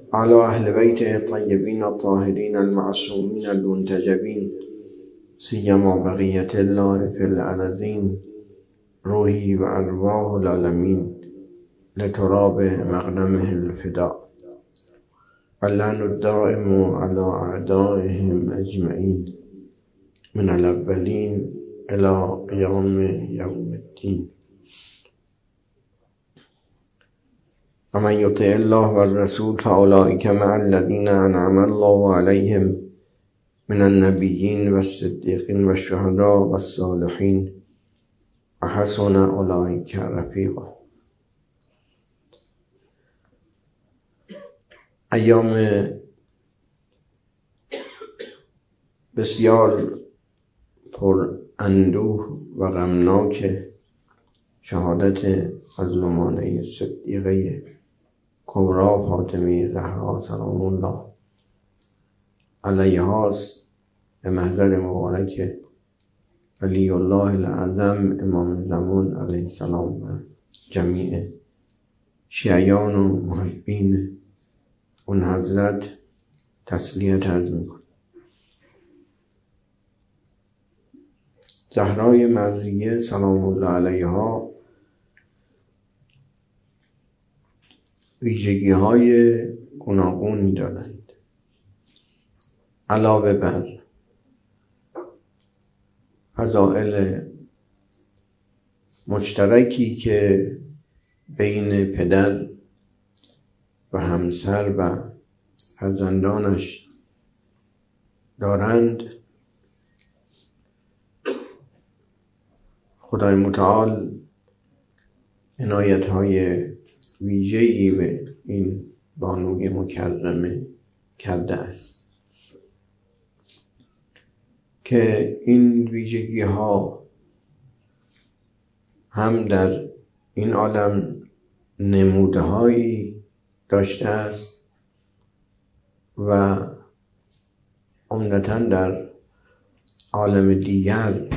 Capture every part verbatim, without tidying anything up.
على اهل بیت الطیبین الطاهرین المعصومین المنتجبین سیما بقیة الله فی الارضین روحی و ارواح العالمین لتراب مغنمه الفداء اللعن الدائم على اعدائهم اجمعین من الاولین الى قیام یوم الدین. ومن یطع الله والرسول فاولئک مع الذین انعم الله علیهم من النبیین والصدیقین والشهداء والصالحین وحسن اولئک رفیقا. ایام بسیار پر اندوه و غمناک شهادت مظلومانه صدیقه کبری فاطمه زهرا سلام الله علیها است به محضر مبارک ولی الله الاعظم امام زمان علیه السلام و جمیع شیعیان و محبین اون حضرت تسلیت عرض میکنه. زهرای مرضیه سلام الله علیها ویژگی های گوناگونی دارند. علاوه بر فضائل مشترکی که بین پدر و همسر و فرزندانش دارند، خدای متعال عنایت‌های ویژه‌ای به این بانوی مکرمه کرده است که این ویژگی ها هم در این عالم نموده هایی داشته است و عمدتاً در عالم دیگر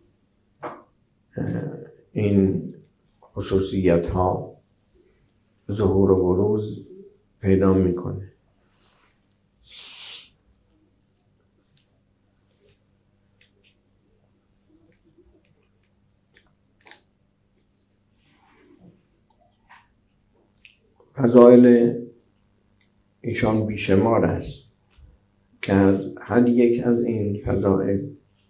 این خصوصیت ها ظهور و بروز پیدا میکنه. فضائل ایشان بیشمار است که از هر یک از این فضائل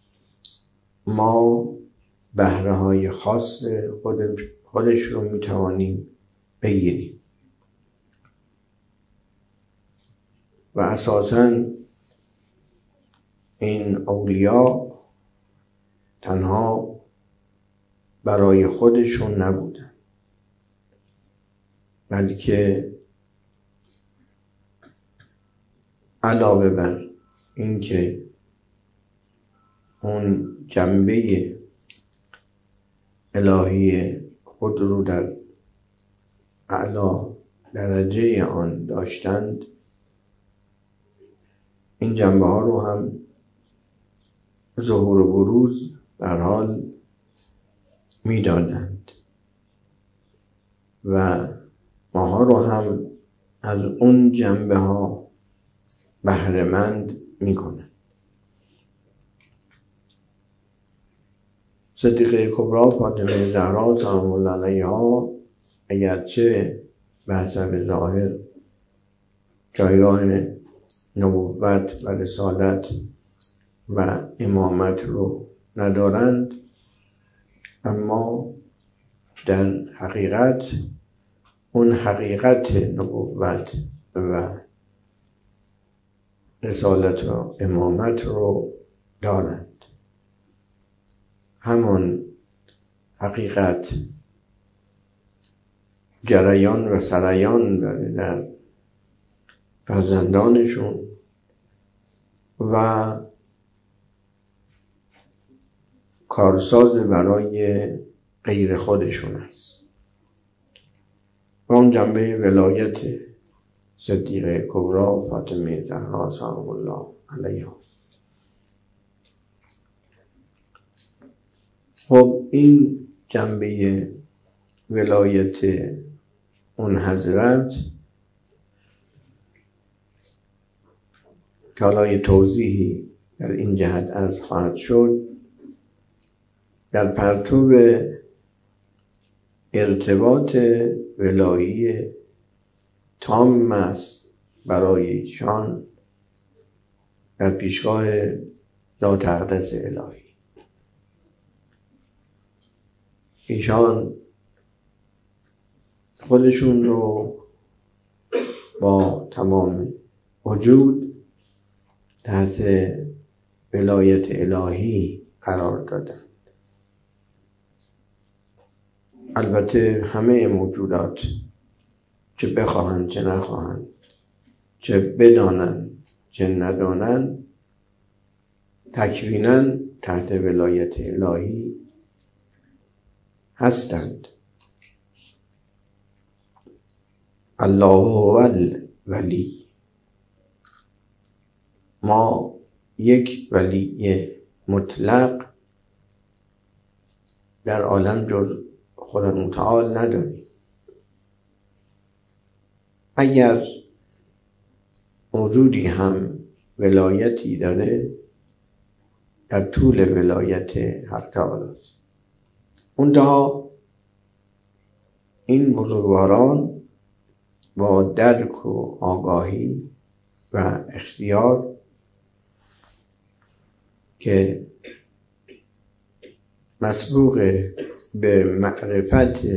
ما بهره های خاص خود خودش رو میتوانیم بگیریم و اساساً این اولیاء تنها برای خودشون نبودن، بلکه علاوه بر اینکه اون جنبه الهی خود رو در اعلی درجه آن داشتند، این جنبه ها رو هم ظهور و بروز در حال می دادند و ماها رو هم از اون جنبه ها بهره‌مند می کنند. صدیقه کبری فاطمه زهرا سلام الله علیها اگرچه به حسب ظاهر جایگاه نبوت و رسالت و امامت رو ندارند، اما در حقیقت اون حقیقت نبوت و رسالت و امامت رو دارند. همان حقیقت جریان و سریان داره در فرزندانشون و کارساز برای غیر خودشون است. و اون جنبه ولایت صدیقه کبری فاطمه زهرا سلام الله علیها. خب این جنبه ولایت اون حضرت که حالا یه توضیحی در این جهت عرض خواهد شد، در پرتو ارتباط ولایی تام است برای ایشان در پیشگاه ذات اقدس الهی. ایشان خودشون رو با تمام وجود تحت ولایت الهی قرار دادند. البته همه موجودات چه بخواهند چه نخواهند، چه بدانند چه ندانند، تکویناً تحت ولایت الهی هستند. الله هو الولی. ما یک ولی مطلق در عالم جز خدا متعال نداریم. اگر موجودی هم ولایتی داره، در طول ولایت حق تعالی است. منتها این بزرگواران با درک و آگاهی و اختیار که مسبوق به معرفت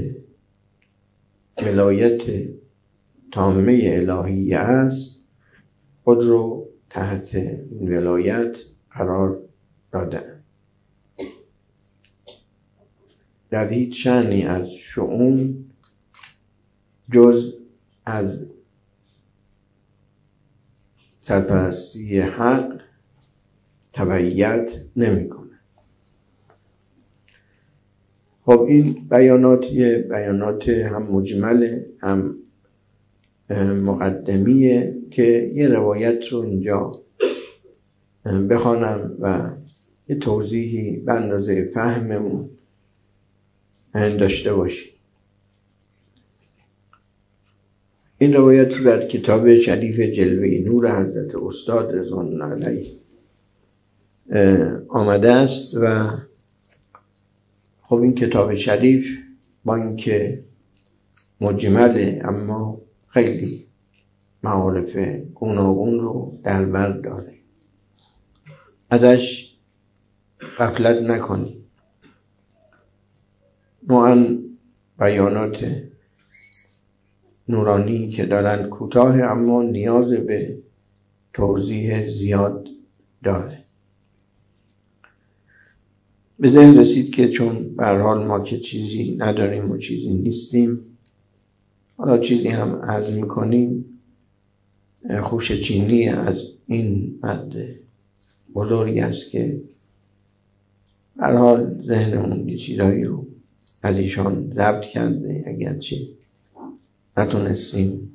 ولایت تامه الهی است، خود رو تحت این ولایت قرار دادن. در هیچ شأنی از شؤون جز از سرپرستی حق تبعیت نمی کنه. خب این بیانات یه بیانات هم مجمله هم مقدمیه که یه روایت رو اینجا بخوانم و یه توضیحی به اندازه فهممون داشته باشیم. این روایت رو در کتاب شریف جلوه نور حضرت استاد رضوان الله علیه آمده است و خب این کتاب شریف با اینکه مجمله اما خیلی معارف گوناگون رو در بر داره. ازش غفلت نکنید. نوعاً بیانات نورانی که دارن کوتاه اما نیاز به توضیح زیاد داره. به ذهن رسید که چون به هر حال ما که چیزی نداریم و چیزی نیستیم، حالا چیزی هم عرض میکنیم، خوش چینی از این مرد بزرگی است که به هر حال ذهنمون یه چیزایی رو از ایشان ضبط کرده، اگرچه نتونستیم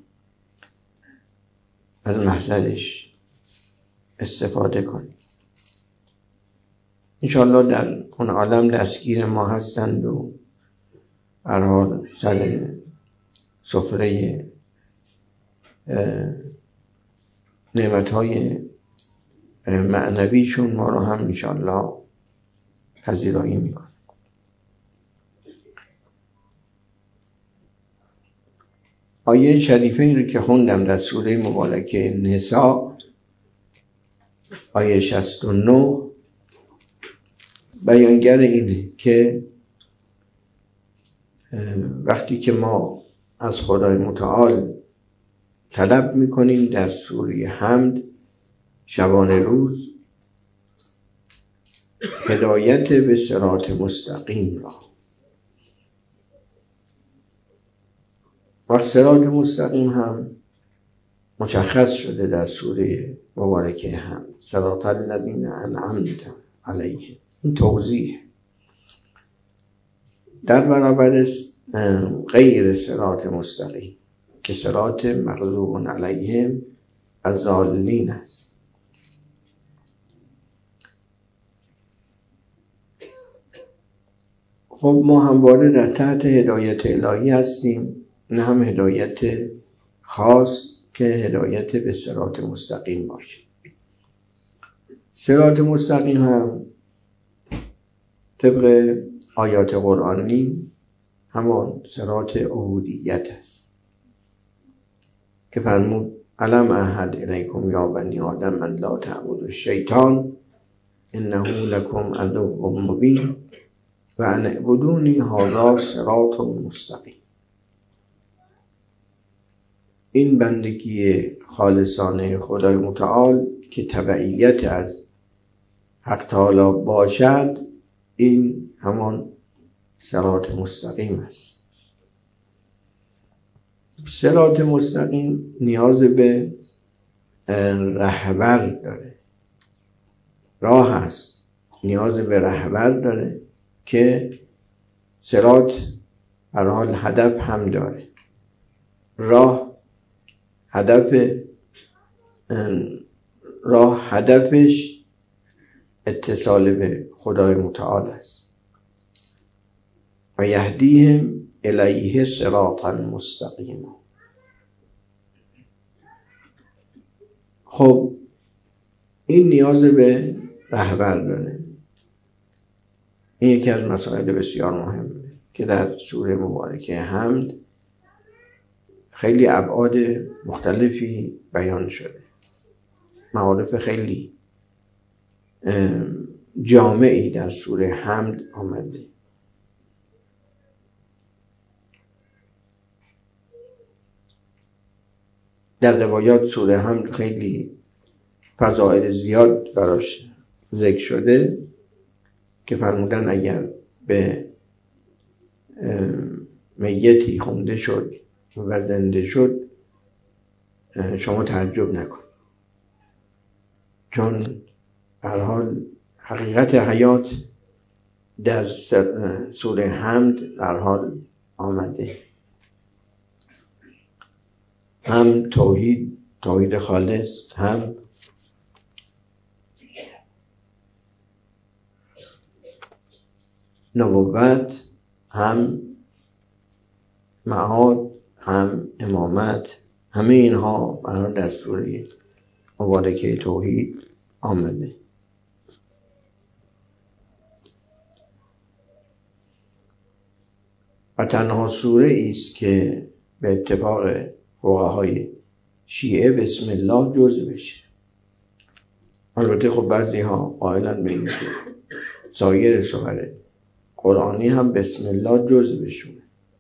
از محضرش استفاده کنیم. انشاءالله در اون عالم دستگیر ما هستند و به هر حال سر سفره نعمتهای معنویشون ما رو هم انشاءالله پذیرایی میکنه. آیه شریفه این رو که خوندم در سوره مبارکه نساء آیه شصت و نه بیانگر اینه که وقتی که ما از خدای متعال طلب میکنیم در سوره حمد شبانه روز هدایت به صراط مستقیم را، وقت صراط مستقیم هم مشخص شده در سوره مبارکه هم صراط الذین انعمت علیهم. این توضیح در برابر غیر صراط مستقیم که صراط مغضوب علیهم الضالین است. خب ما همواره در تحت هدایت الهی هستیم، نه هم هدایت خاص که هدایت به صراط مستقیم باشه. صراط مستقیم هم طبق آیات قرآنی همان صراط عبودیت است که فرمود الم اعهد الیکم یا بنی آدم ان لا تعبدوا الشیطان انه لکم عدو مبین و ان اعبدونی هذا صراط مستقیم. این بندگی خالصانه خدای متعال که تبعیت از حق تعالی باشد، این همان صراط مستقیم است. صراط مستقیم نیاز به رهبر داره، راه هست، نیاز به رهبر داره که صراط هر حال هدف هم داره. راه هدف راه هدفش اتصال به خدای متعال است. و یهدیهم الیه صراطا مستقیما. خب این نیاز به رهبر داره. این یکی از مسائل بسیار مهمه که در سوره مبارکه حمد خیلی ابعاد مختلفی بیان شده، معارف خیلی جامعی در سوره حمد آمده. در روایات سوره حمد خیلی فضائل زیاد براش ذکر شده که فرمودن اگر به میتی خونده شد و زنده شد شما تعجب نکن، چون به هر حال حقیقت حیات در سوره حمد به هر حال آمده. هم توحید، توحید خالص، هم نبوت، هم معاد، هم امامت، همه اینها برای در سوره مبارکه توحید آمده. و تنها سوره است که به اتفاق فقهای شیعه بسم الله جزء بشه. البته خب بعضی ها قائلن به این که سایر سور قرآنی هم بسم الله جزء بشونه،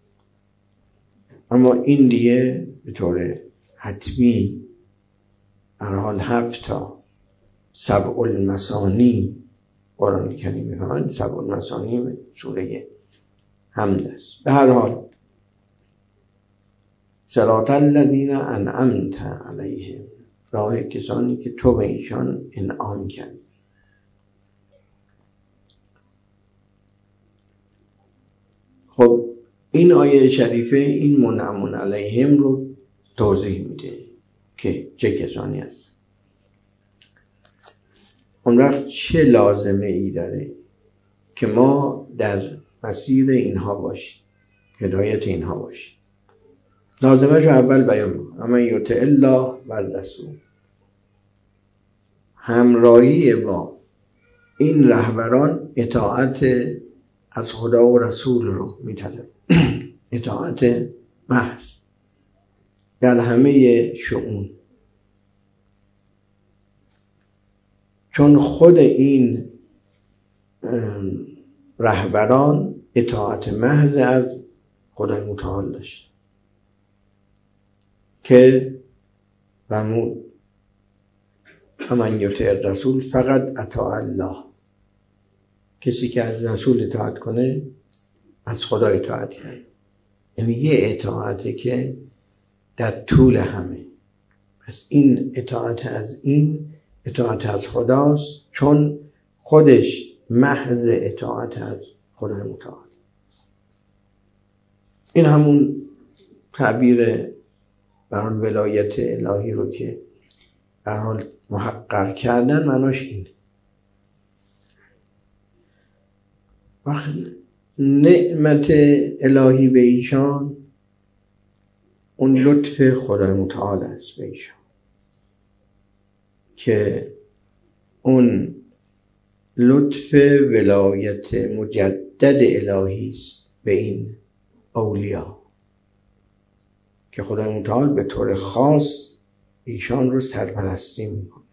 اما این دیگه به طور حتمی هر حال هفت تا سبع المثانی قرآن کریم میفهمند. سبع المثانی سوره حمد است. به هر حال صراط الذین انعمت علیهم، راه کسانی که تو به ایشان انعام کردی. خب این آیه شریفه این منعم علیهم رو توضیح میده که چه کسانی است. اون وقت چه لازمه ای داره که ما در مسیر اینها باشیم، هدایت اینها باشیم. لازمه رو اول بیان میکنم. اما یطع الله و الرسول، همراهی با این رهبران اطاعت از خدا و رسول رو میطلب، اطاعت محض در همه شؤون. چون خود این رهبران اطاعت محض از خدای متعال داشت که فرمود من یطع الرسول فقط اطاع الله، کسی که از رسول اطاعت کنه از خدا اطاعت کنه. یعنی یه اطاعته که در طول همه. پس این اطاعت از این اطاعت از خداست، چون خودش محض اطاعت از خدای متعال. این همون تعبیر برای ولایت الهی رو که در حال محقق کردن معناش اینه. وقت نعمت الهی به ایشان اون لطف خدای متعال است به ایشان که اون لطف ولایت مجدد الهی است به این اولیا که خدای متعال به طور خاص ایشان رو سرپرستی میکنه.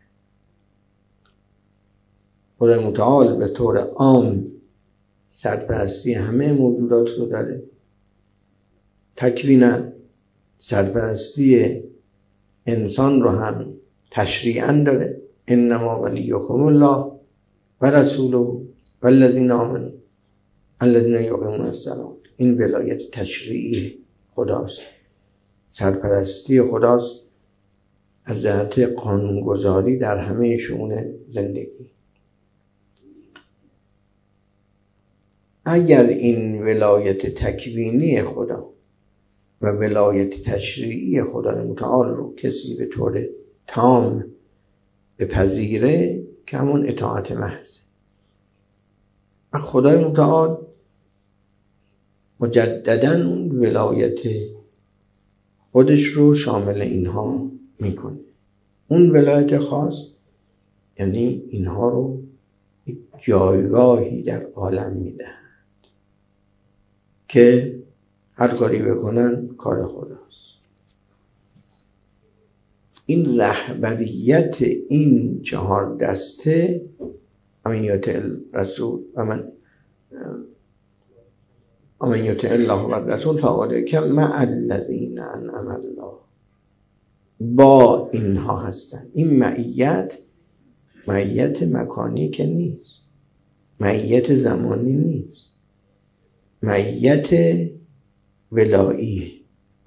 خدای متعال به طور عام سرپرستی همه موجودات رو داره، تکوینا سرپرستی انسان رو هم تشریعاً داره. انما ولیکم الله و رسوله والذین آمنوا الذین یقیمون الصلاة. این ولایت تشریعی خداست، سرپرستی خداست از جهت قانونگذاری در همه شئون زندگی. اگر این ولایت تکوینی خدا و ولایت تشریعی خدای متعال رو کسی به طور تام بپذیره که همون اطاعت محض، و خدای متعال مجدداً ولایت خودش رو شامل اینها میکنه. اون ولایت خاص یعنی اینها رو یک جایگاهی در عالم میدهند که هر کاری بکنن کار خداست. این رهبریت این چهار دسته امنیت الرسول و من امنیت الله و رسول فاولئک مع الذین انعم الله، با اینها هستن. این معیت معیت مکانی که نیست، معیت زمانی نیست، معیت ولاییه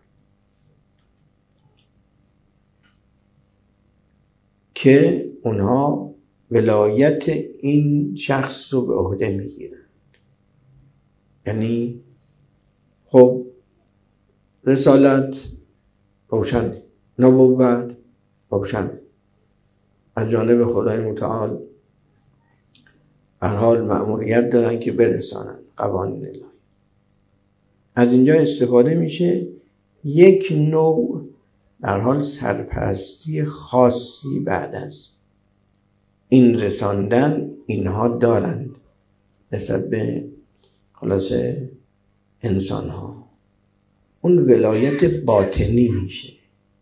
که اونها ولایت این شخص رو به عهده میگیرن. یعنی خب رسالت روشن، نبوت روشن، از جانب خدای متعال به هر حال مأموریت دارن که برسانن قوانین الهی. از اینجا استفاده میشه یک نوع در حال سرپرستی خاصی بعد از این رساندن اینها دارند نسبت به خلاصه انسان ها. اون ولایت باطنی میشه.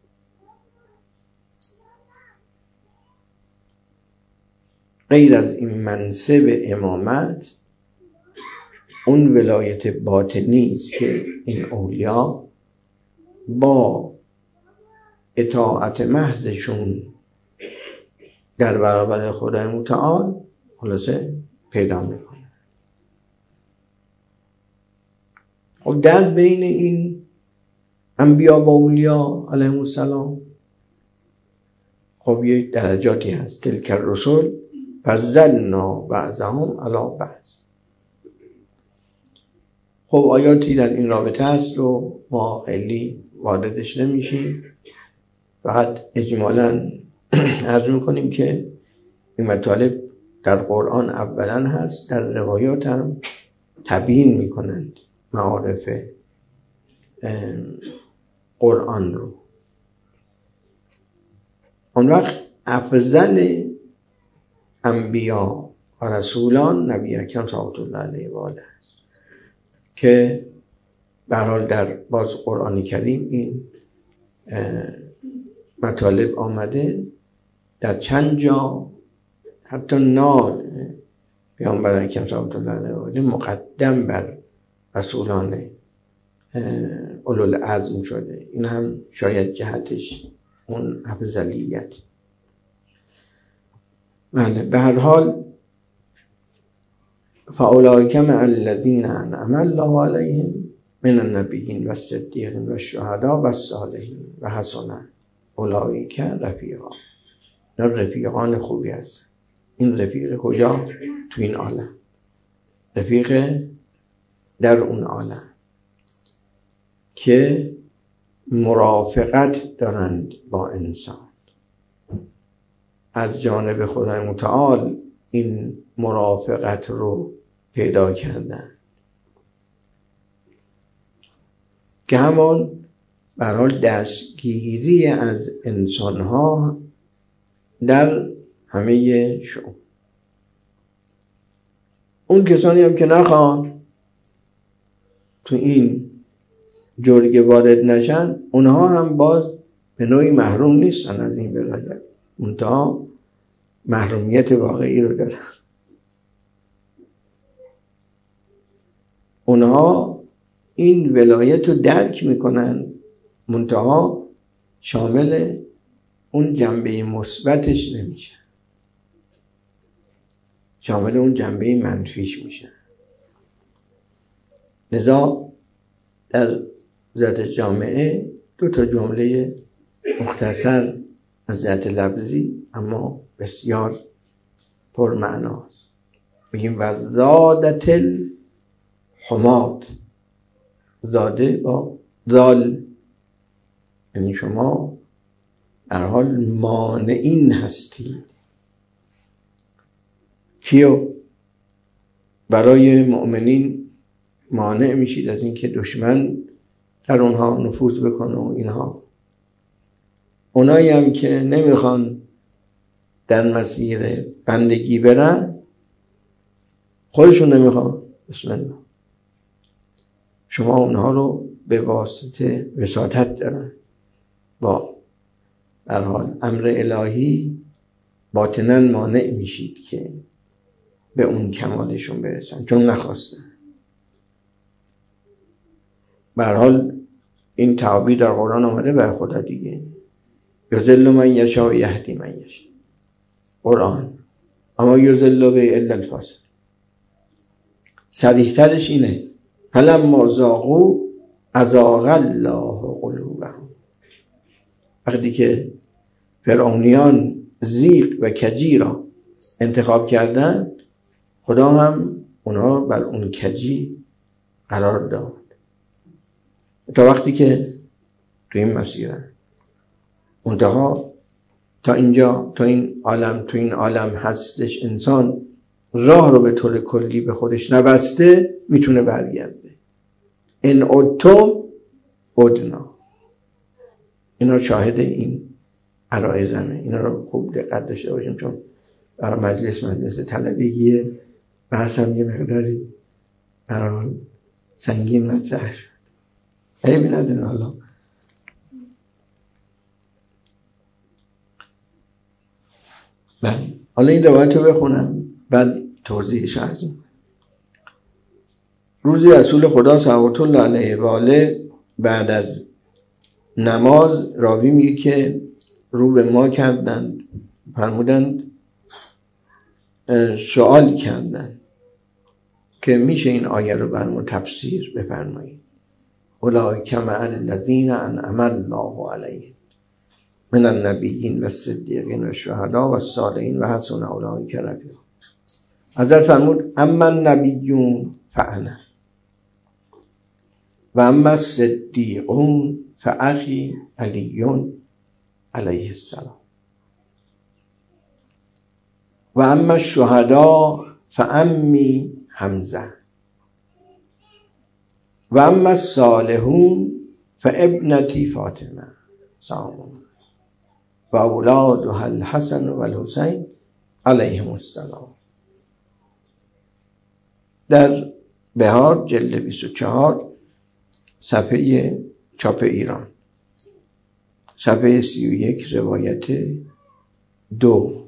غیر از این منصب امامت اون ولایت باطنی است که این اولیا با اطاعت محضشون در برابر خدای متعال خلاصه پیدا میکنه. خب در بین این انبیا و اولیا علیهم السلام خب یک درجاتی هست. تلک الرسل فضلنا بعضهم علی بعض. خب آیاتی در این رابطه هست رو ما خیلی واردش نمیشیم، فقط اجمالاً عرض میکنیم که این مطالب در قرآن اولا هست، در روایات هم تبیین میکنند معارف قرآن رو. اون وقت افضل انبیا و رسولان نبی اکرم صلی الله علیه و آله است که به هر حال در باز قرآن کریم این مطالب آمده در چند جا، حتی نام پیامبر اکرم صلی الله علیه و آله مقدم بر رسولان اولوالعزم شده. این هم شاید جهتش اون افضلیت. بله، به هر حال فاولئک مع الذین انعم الله علیهم من النبیین و الصدیقین و الشهداء و الصالحین و حسن اولئک رفیقا. اینا رفیقان خوبی هستن. این رفیق کجا؟ تو این عالم، رفیق در اون عالم که مرافقت دارند با انسان. از جانب خدای متعال این مرافقت رو پیدا کردن که همون برای دستگیری از انسانها در همه شؤون. اون کسانی هم که نخوان تو این جرگه وارد نشن، اونها هم باز به نوعی محروم نیستن از این ولایت، منتها محرومیت واقعی رو دارن. اونها این ولایت رو درک میکنن، منتها شامل اون جنبه مثبتش نمیشه، شامل اون جنبه منفیش میشه. لذا در ذات جامعه دو تا جمله مختصر از جهت لفظی اما بسیار پرمعناست. میگیم و زادت الحماد، زاده با ذال، یعنی شما در حال مانعین هستید. کیو؟ برای مؤمنین مانع میشید از اینکه دشمن در اونها نفوذ بکنه و اینها. اونایی هم که نمیخوان در مسیر بندگی برن، خودشون نمیخوان، بسم الله، شما اونها رو به واسطه وساطت دارن، با در حال امر الهی باطناً مانع میشید که به اون کمالشون برسن، چون نخواستن. به هر حال این تعبیر در قرآن آمده بر خدا دیگه، یضل من یشاء و یهدی من یشاء، قرآن، اما یضل به الا الفاسق. صریح ترش اینه فلما ذاقوا ازاغ الله قلوبهم. وقتی که فرعونیان زیغ و کجی را انتخاب کردن، خدا هم اونها بر اون کجی قرار داد. تا وقتی که تو این مسیره منتها تا اینجا، تا این عالم، تو این عالم هستش، انسان راه رو به طور کلی به خودش نبسته، میتونه برگرده. ان عدتم عدنا. اینا شاهد این عرایزمه، اینا رو خوب دقت داشته باشیم، چون برای مجلس مجلس طلبگیه، بحث هم یه مقداری برای سنگین مطرح شد. عیبی نداره. حالا من حالا این روایت رو بخونم بعد توضیحش عرض می‌کنم. روزی رسول خدا صلوات الله علیه و آله بعد از نماز، راوی میگه که رو به ما کردند، فرمودند سوال کردند که میشه این آیه رو بر ما تفسیر بفرمایید. اولئک مع الذین انعم الله علیهم من النبیین و الصدیقین و الشهداء و الصالحین و حسن اولئک رفیقا. حضرت فرمود اما النبیون فانا و اما الصدیقون فاخی علی علیه السلام و اما الشهداء فامی حمزه و اما الصالحون فابنتی فاطمه سلام و اولادها الحسن و الحسین علیهم السلام. در بهار جلد بیست و چهار صفحه چاپ ایران، صفحه سی و یک، روایت دو.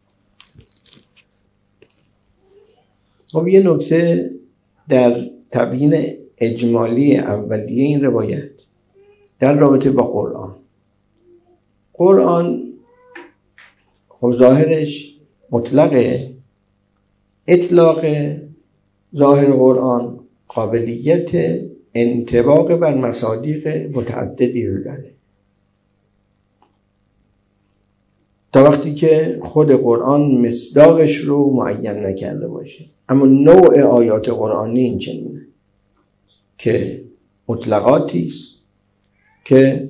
خب یه نکته در تبیین اجمالی اولیه این روایت در رابطه با قرآن. قرآن خب ظاهرش مطلقه، اطلاق ظاهر قرآن قابلیت انطباق بر مصادیق متعددی رو داره، تا وقتی که خود قرآن مصداقش رو معین نکرده باشه. اما نوع آیات قرآنی این چنینه که مطلقاتی است که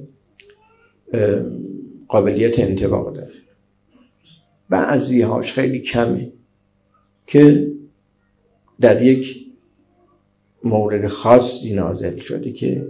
قابلیت انطباق داره. بعضی هاش خیلی کمه که در یک مورد خاصی نازل شده که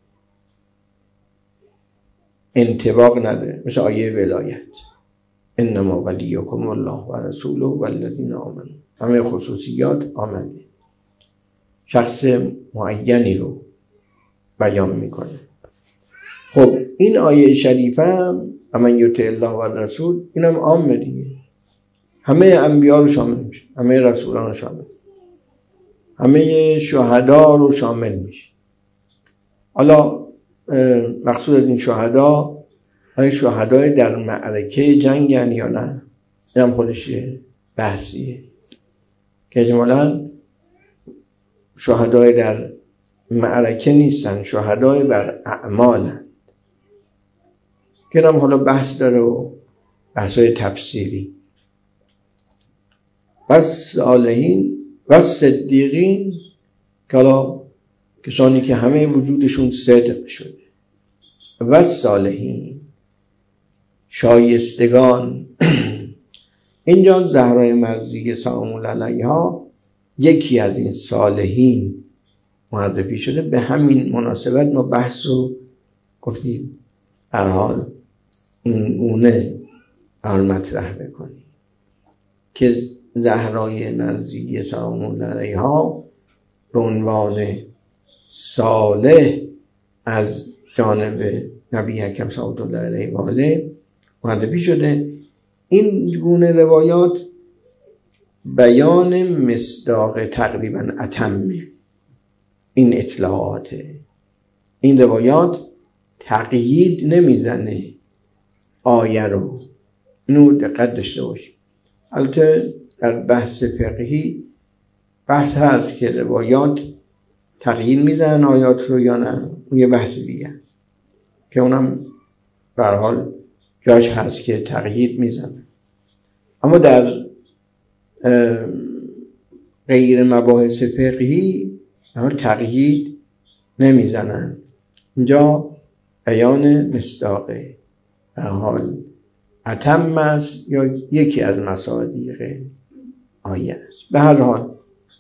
انطباق نداره، مثل آیه ولایت، انما ولیکم الله و رسوله و الذین آمنوا همه خصوصیات آمده، شخص معینی رو بیان میکنه. خب این آیه شریفه هم من یطع الله و رسول، اینم عامه دیگه، همه انبیا رو شامل میشه، همه رسولان رو شامل، همه شهدا رو شامل میشه. حالا مقصود از این شهدا، آیا شهدای در معرکه جنگن یا نه؟ این هم خودش بحثیه که اجمالاً شهدای در معرکه نیستن، شهدای بر اعمالن، که هم حالا بحث داره و بحثای تفسیری. و صالحین و صدیقین، که حالا کسانی که همه وجودشون صدق شده، و صالحین شایستگان. اینجا زهرای مرضیه سلام الله علیها یکی از این صالحین معرفی شده. به همین مناسبت ما بحث رو گفتیم هر حال این گونه حال مطرح بکنیم که زهرای مرضیه سلام الله علیها به عنوان صالح از جانب نبی اکرم صلی الله علیه و آله معرفی شده. این گونه روایات بیان مصداق تقریبا اتم این اطلاعات، این روایات تقیید نمیزنه آیه رو، اینو دقت داشته باشید. البته در بحث فقهی بحث هست که روایات تقیید میزنن آیات رو یا نه، اون یه بحث دیگه است که اونم به هر حال جاش هست که تقیید میزنن. اما در غیر مباحث فقهی تقیید نمیزنن، اینجا بیان مصداقه به حال اتم است یا یکی از مصادیق آیه است. به هر حال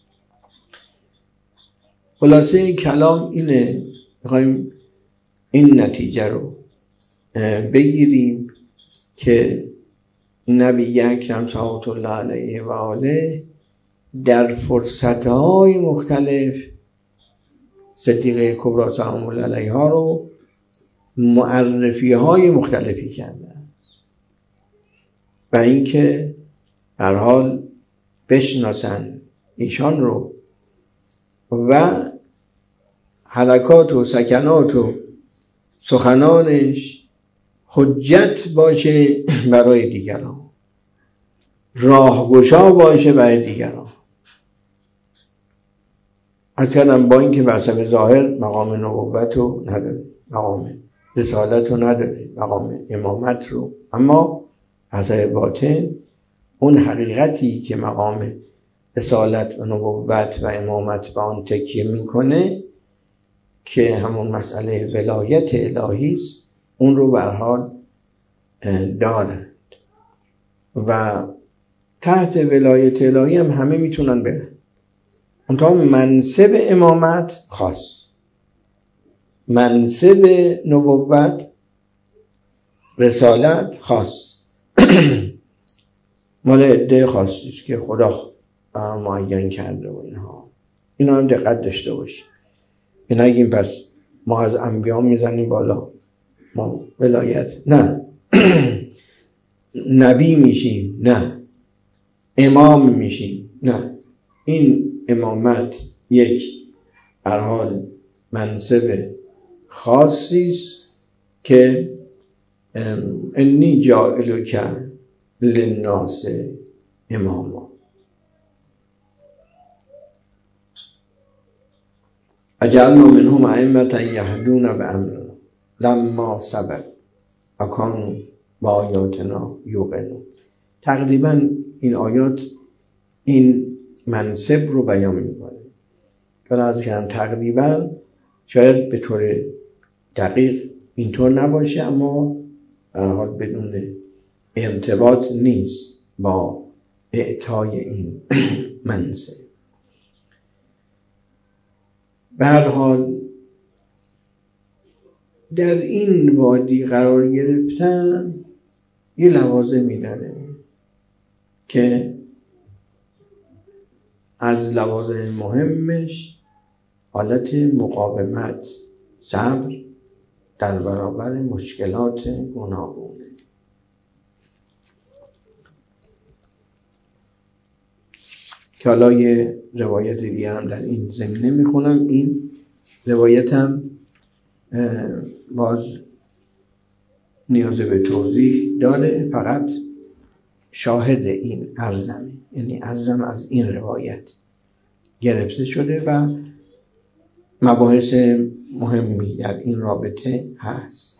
خلاصه کلام اینه، میخوایم این نتیجه رو بگیریم که نبی اکرم صلی الله علیه و آله در فرصتهای مختلف صدیقه کبری سلام الله علیها رو معرفی های مختلفی کردن و اینکه هر حال بشناسن ایشان رو و حرکات و سکنات و سخنانش حجت باشه برای دیگران، راهگشا باشه برای دیگران. از کردم با اینکه واسه ظاهر مقام نبوت رو نداره، مقام رسالت رو نداره، مقام امامت رو، اما از باطن اون حقیقتی که مقام رسالت و نبوت و امامت به آن تکیه میکنه که همون مسئله ولایت الهی است، اون رو به هر حال دارند و تحت ولایت الهی هم همه میتونن برن. اونتا منصب امامت خاص، منصب نبوت رسالت خاص مال عده خاصی است که خدا معین کرده و اینها. اینا هم دقت داشته باشید که نگیم پس ما از انبیا میزنیم بالا ما ولایت، نه نبی میشیم، نه امام میشیم، نه. این امامت یک هر حال منصب خاصی است که انی جاعلک للناس اماما. اجعلنا منهم ائمة یهدون بامرنا لما صبروا وکانوا بآیاتنا یوقنون. تقریبا این آیات این منصب رو بیان می‌کنه. که از کردن تقریبا شاید به طور دقیق اینطور نباشه، اما به هر حال بدون ارتباط نیست با اعطای این منصب. به هر حال در این وادی قرار گرفتن یه لوازمی داره که از لوازم مهمش حالت مقاومت، صبر در برابر مشکلات گوناگونه. که حالا یه روایت دیگه هم در این زمینه میخونم. این روایت هم باز نیاز به توضیح داره، فقط شاهد این ارزمه، یعنی ارزم از این روایت گرفته شده و مباحث مهمی در این رابطه هست.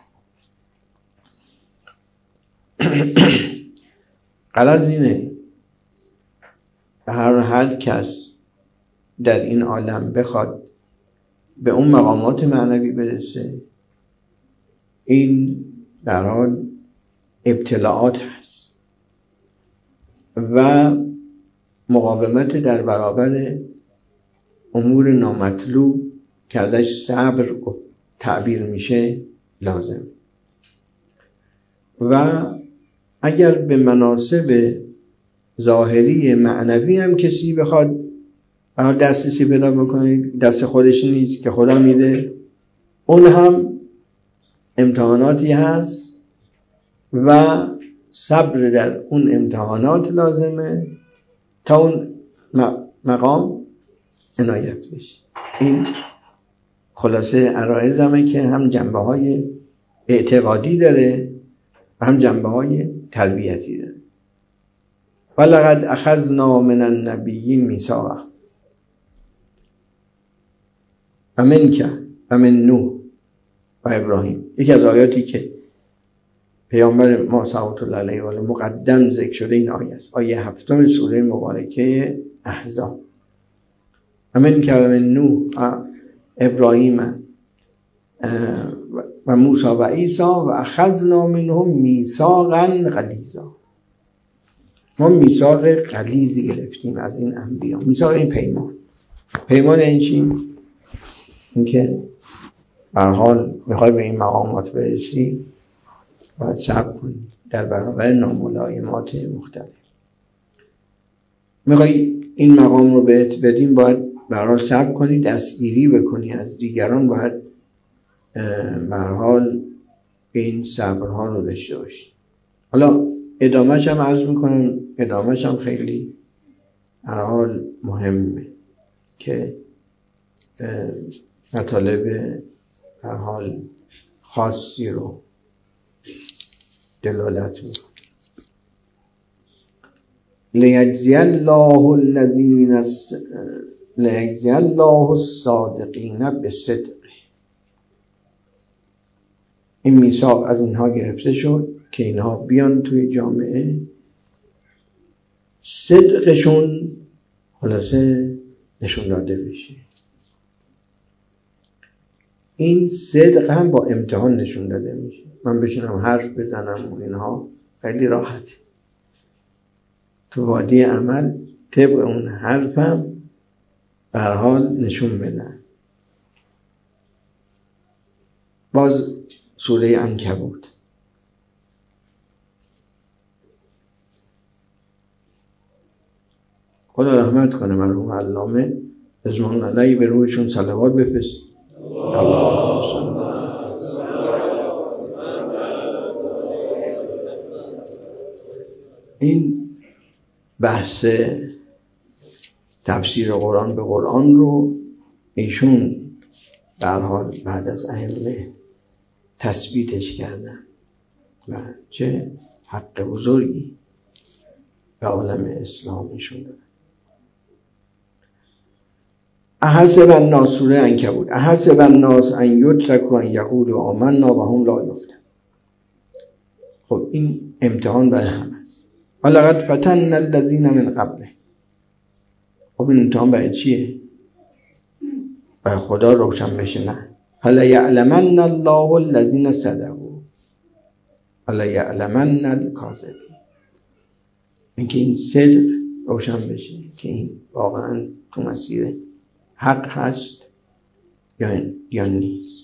غرض اینه هر هر کس در این عالم بخواد به اون مقامات معنوی برسه، این در حال ابتلاعات هست و مقاومت در برابر امور نامطلوب که ازش صبر تعبیر میشه لازم. و اگر به مناسب ظاهری معنوی هم کسی بخواد دسترسی پیدا بکنه، دست خودش نیست که خدا میده، اون هم امتحاناتی هست و صبر در اون امتحانات لازمه تا اون مقام عنایت بشه. این خلاصه عرایزمه که هم جنبه های اعتقادی داره و هم جنبه های تربیتی داره. ولقد اخذنا من النبیین میثاقا و منک و من نوح و ابراهیم. یکی از آیاتی که پیامبر ما صلوات الله علیه و آله مقدم ذکر شده این آیه است، آیه هفتم سوره مبارکه احزاب. و منک و من نوح و ابراهیم و موسی و عیسی و اخذنا منهم میثاقا غلیظا. ما میثاق غلیظی گرفتیم از این انبیا. میثاق این پیمان. پیمان این چی؟ این که به هر حال میخوای به این مقامات برسی باید صبر کنی در برابر ناملایمات مختلف. میخوای این مقام رو بهت بدیم باید به هر حال صبر کنی، دستگیری بکنی از دیگران، باید به هر حال این صبرها رو داشته باشی. حالا ادامهش هم عرض میکنم، ادامهش هم خیلی به هر حال مهمه که مطالب به هر حال خاصی رو دلالت میکنه. لیجزی الله الذین لیجزی الله الصادقین بصدق. این میثاق از اینها گرفته شد که اینها بیان توی جامعه صدقشون خلاصه نشون داده بشه. این صدق هم با امتحان نشون داده میشه. من بشینم حرف بزنم و اینها خیلی راحت، تو وادی عمل طبق اون حرفم به هر حال نشون بدن. باز سوره عنکبوت خدا رحمت کنه مرحوم علامه رضوان علیه به روحشون صلوات بفرست. این بحث تفسیر قرآن به قرآن رو ایشون به هر حال بعد از ائمه تثبیتش کردن و چه حق بزرگی به عالم اسلامشون دادن. احسب الناس، سوره عنکبوت، احسب الناس ان یترکوا ان یقولوا آمنا و هم لا یفتنون. خب این امتحان برای همه است. ولقد فتنا الذین من قبله. خب این امتحان برای چیه؟ برای خدا روشن بشه؟ نه. هل یعلمن الله الذین صدقوا هل یعلمن الکاذبین. اینکه این صدق روشن بشه که این واقعا تو مسیر حق هست یا یا نیست.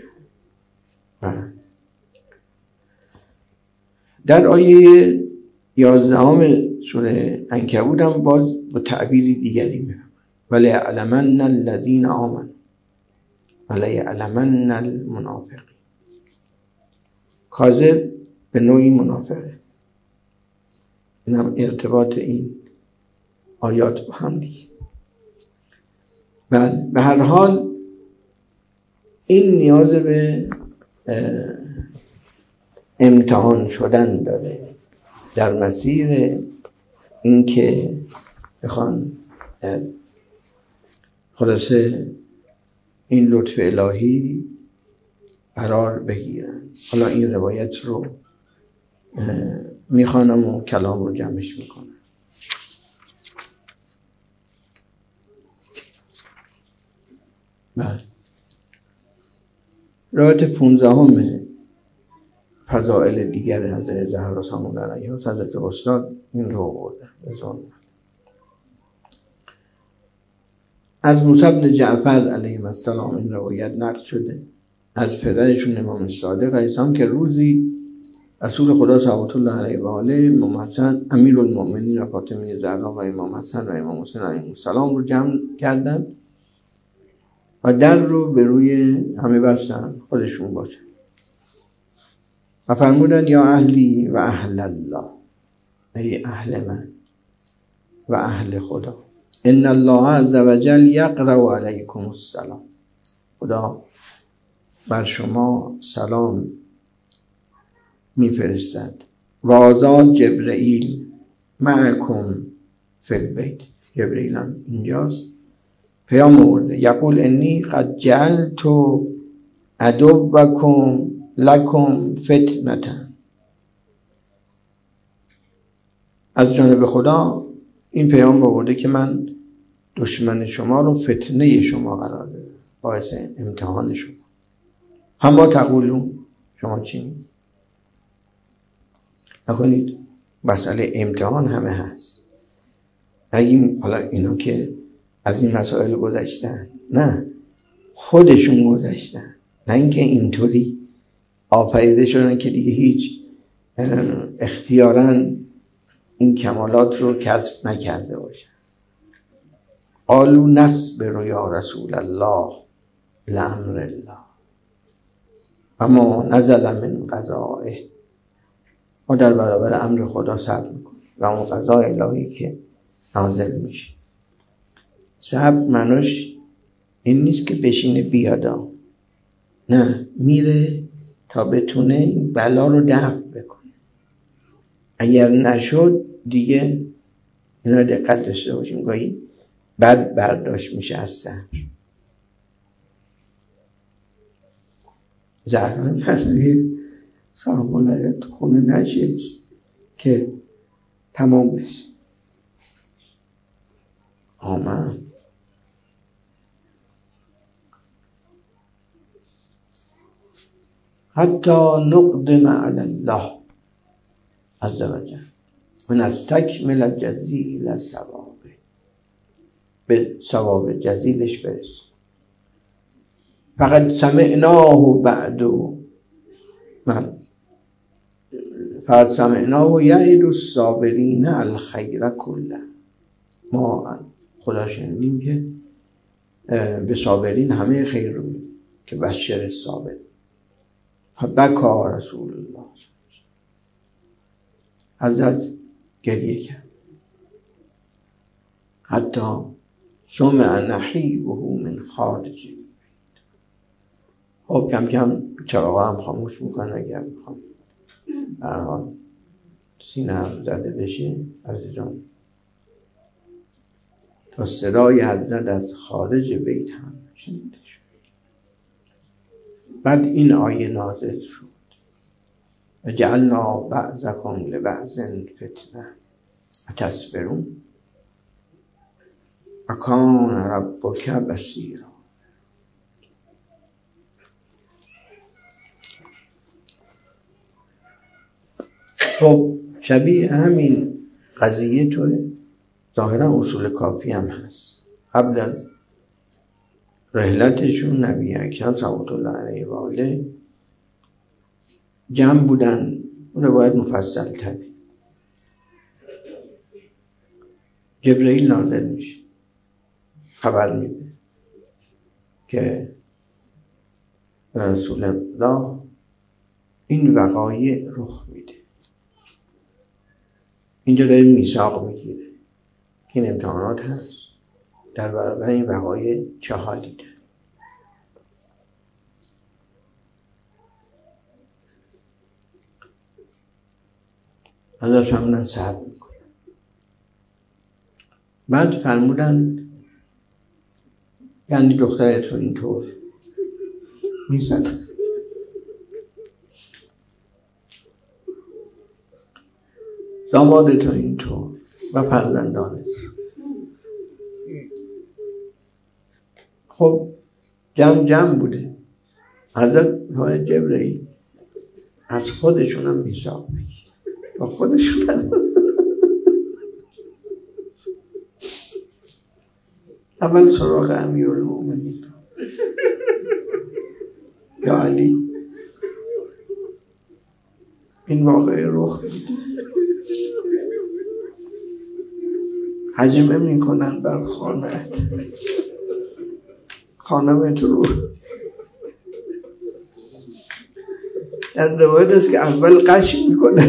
در آیه یازدهم سوره عنکبوت هم باز با تعبیری دیگری میفهمن ولی علمن الذین آمنوا ولی علمن المنافقین. کاذب به نوعی منافقه. این هم ارتباط این آیات با هم دیگه. بله، به هر حال این نیاز به امتحان شدن داره در مسیر این که بخوان خلاصه این لطف الهی قرار بگیرن. حالا این روایت رو میخوانم و کلام رو جمعش میکنم. بله، روایت پونزدهم فضائل دیگر حضرت زهرا سلام الله علیها، حضرت استاد این رو آورده. از موسی بن جعفر علیه السلام این روایت نقل شده از پدرشون امام صادق علیه السلام که روزی رسول خدا صلوات الله علیه و آله امام حسن امیرالمؤمنین و فاطمه زهرا و امام حسن و امام حسین علیهم السلام رو جمع کردن و در رو به روی همه بستن خودشون باشه و فرمودن یا اهلی و اهل الله، ای اهل من و اهل خدا، ان الله عز وجل یقرأ علیکم السلام، خدا بر شما سلام میفرستد و آزاد جبرئیل معکم فی البیت، جبرئیل هم اینجاست پیام آورده یقول انی قد جعلت عدوکم لکم فتنة. از جانب خدا این پیام آورده که من دشمن شما رو فتنه شما قرار دادم، باعث امتحان شما. اما تقولون، شما چی میگید؟ نکنید مسئله امتحان همه هست. نگیم حالا اینا که از این مسائل گذشتن، نه، خودشون گذشتن، نه اینکه اینطوری آفریده شدن که دیگه هیچ اختیاراً این کمالات رو کسب نکرده باشن. قالوا نصبر یا رسول الله لامر الله و ما نزل من قضائه، ما در برابر امر خدا صبر میکنیم و اون قضای الهی که نازل میشه. صبر معناش این نیست که بشینه بیادا، نه، میره تا بتونه این بلا رو دفع بکنه. اگر نشد دیگه اینا دقت داشته باشیم، گاهی بد برداشت میشه از صبر. زهرا مرزی سلام الله علیها تو خونه نشست که تمام بشه، آمد حتی نقدم علی الله عز وجل و نستکمل الجزیل الثواب، به ثواب جزیلش برس. فقط سمعناه بعد من فقط سمعناه یعد الصابرین الخیر کله، ما خدا شنیدیم که به صابرین همه خیر رو میده که بشر صابر. فبکا رسول الله، حضرت گریه کرد حتی سمع نحیبه من خارج. خب کم کم چراغا هم خاموش میکنن اگر میخوام در حال سینه هم زده بشه از جان، تا صدای حضرت از خارج بیت هم شنیده شد. بعد این آیه نازل شد و جعلنا بعضکم لبعض فتنه اتصبرون و کان ربک بصیرا. خب شبیه همین قضیه تو ظاهرا اصول کافی هم هست. قبل از رحلتشون نبی اکرم صلوات الله علیه و آله جمع بودن، روایت مفصل تری جبرئیل نازل میشه، خبر میده که رسول الله این وقایع رخ میده. اینجا داره میثاق میگیره که این امتحانات هست، در برابر این وقایع چه حالی ده. حضرت فرمودن صبر میکنه. بعد فرمودن یعنی دخترتون اینطور میزد، دامادتون اینطور و فرزندانت. خب جمع جمع بوده. حضرت جبرئیل از خودشون هم میثاق میگیره و خودشون هم اول سراغ امیرالمومنین یا علی این واقعه رخ میده، هجمه میکنن بر خانه‌ات، خانمت رو. در روایت است که اول قش میکنه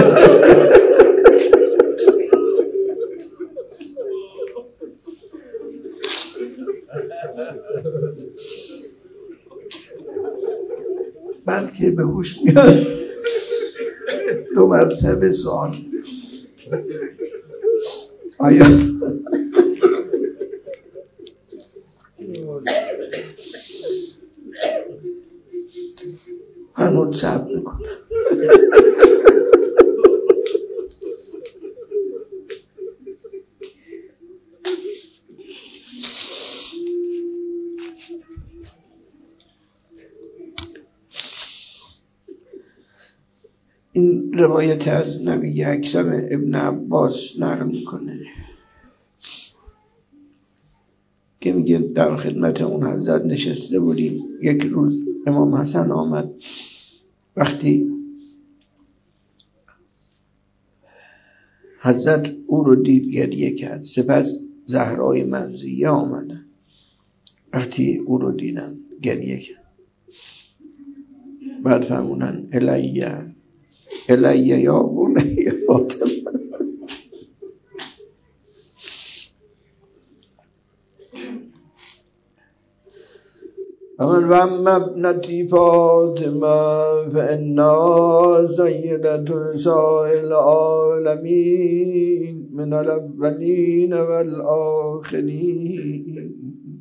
بعد که به هوش میاد دو مرتبه سوال آیا هنوز صبر میکنه. این روایت از نبی اکرم ابن عباس نقل میکنه که میگه در خدمت اون حضرت نشسته بودیم. یک روز امام حسن آمد، وقتی حضرت او رو دید گریه کرد. سپس زهرای مرضیه آمدن، وقتی او رو دیدن گریه کرد. بعد فرمودن الیه الیه یا بنی فاطمه. ومن وهم ابنتی فاطمه فانا سیدة نساء العالمین من الاولین والآخرین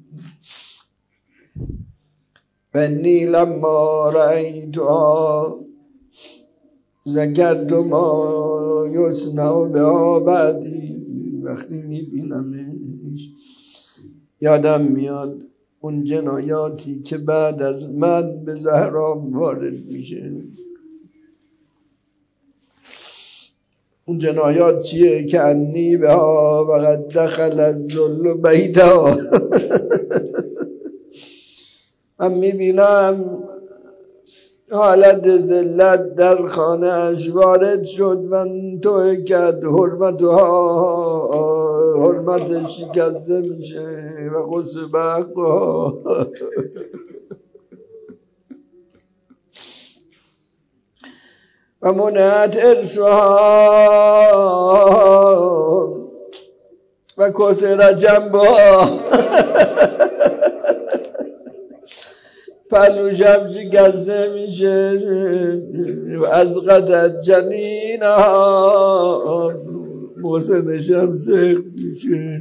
فانی لما رأیتها ذکرت ما یصنع بها بعدی. وقتی میبینمش یادم میاد اون جنایاتی که بعد از من به زهرا وارد میشه. اون جنایات چیه؟ که انی بها و قد دخل الذل بیتها. من میبینم حالت ذلت در خانه اش وارد شد. من تو کد حرمتها، حرمت شکسته میشه و قصب حقها. و منعت ارسها و کسر جنبها. پلوشم شکسته میشه و از قدر جنینها محسنشم سخت میشه.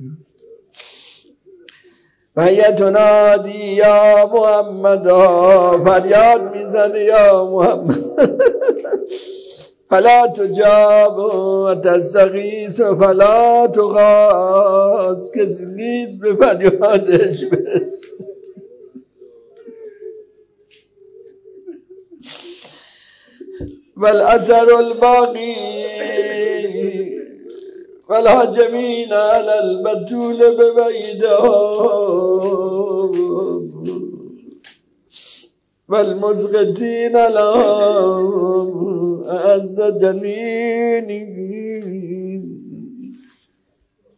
و یتنادی یا محمد، فریاد میزنه یا محمد. فلا تجاب و تستغیث فلا تغاث، کسی نیست به فریادش برسه. والاثر الباقی والهاجمین علی البتول ببعیدها والمسقطین علی اعز جنینی.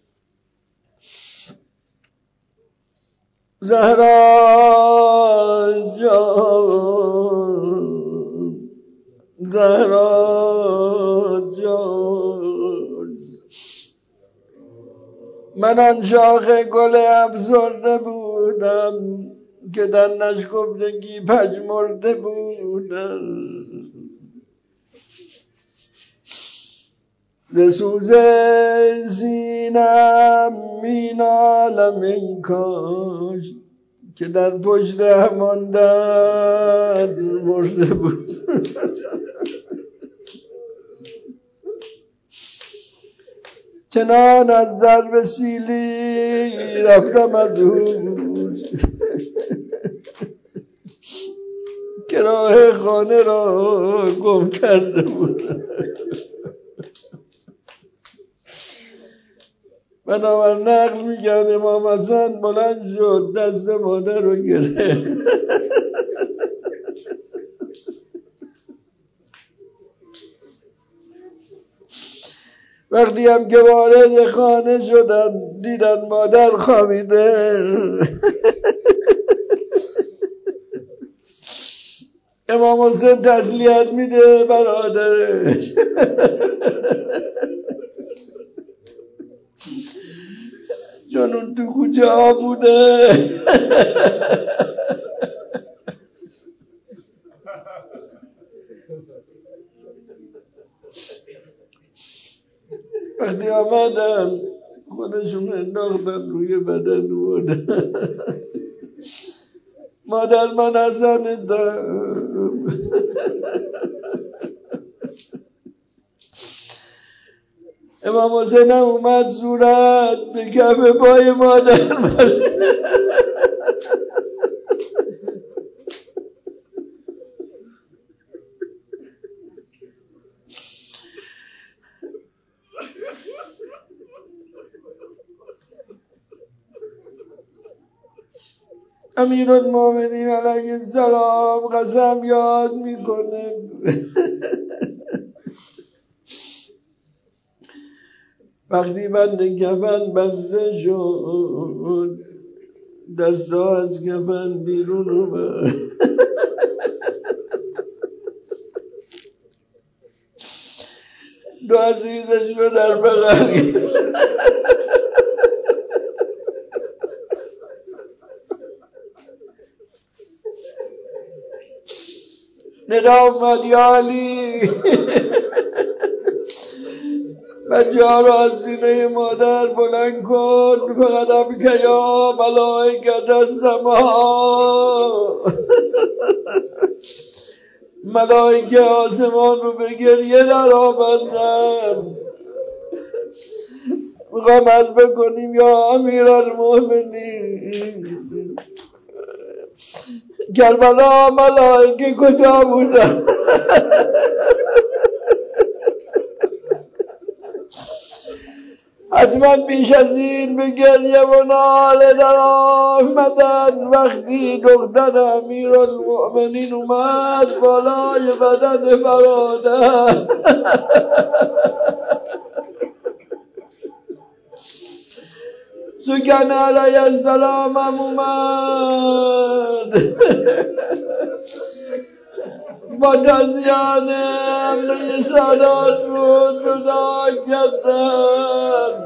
زهرا جان زهرا جان من آن شاخ گل افسرده بودم که در نشکفتگی پژمرده بودم ز سوز سینم می نالم ای کاش که در پشت همان در مرده بود چنان از ضرب سیلی رفتم از او که راه خانه را گم کرده بود بنابر نقل میگن امام حسن بلند شد دست مادر رو گرفت وقتی هم که وارد خانه شدن دیدن مادر خوابیده امام حسین تسلیت میده برادرش چون اون تو کوچه ها بوده وقتی آمدن خودشون انداختن روی بدن بودن مادر من حسن دارم امام حسین اومد صورت به کف پای مادر من امیرالمومنین علیه السلام قسم یاد میکنه وقتی بند کفن بسته شد دستا از کفن بیرون اومد دو عزیزش رو در بغل ندا اومد یا علی بچه ها رو از سینه مادر بلند کن فقط هم که یا ملائکت السما ملائکه آسمان رو به گریه در آمدن میخوام از بکنیم یا امیرالمومنین کربلا ملائکه کجا بودن حتما بیش از این به گریه و ناله در آمدن وقتی دختر امیرالمؤمنین اومد بالای بدن برادر سکن علیه السلام هم اومد با تازیان همه سادات رو جدا کردن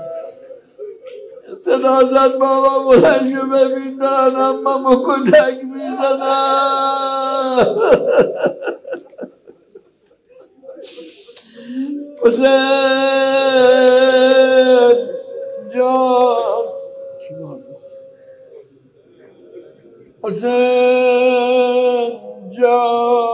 صدا زد بابا بلند شو ببین دارن اممو کتک میزنن حسین جان حسین جان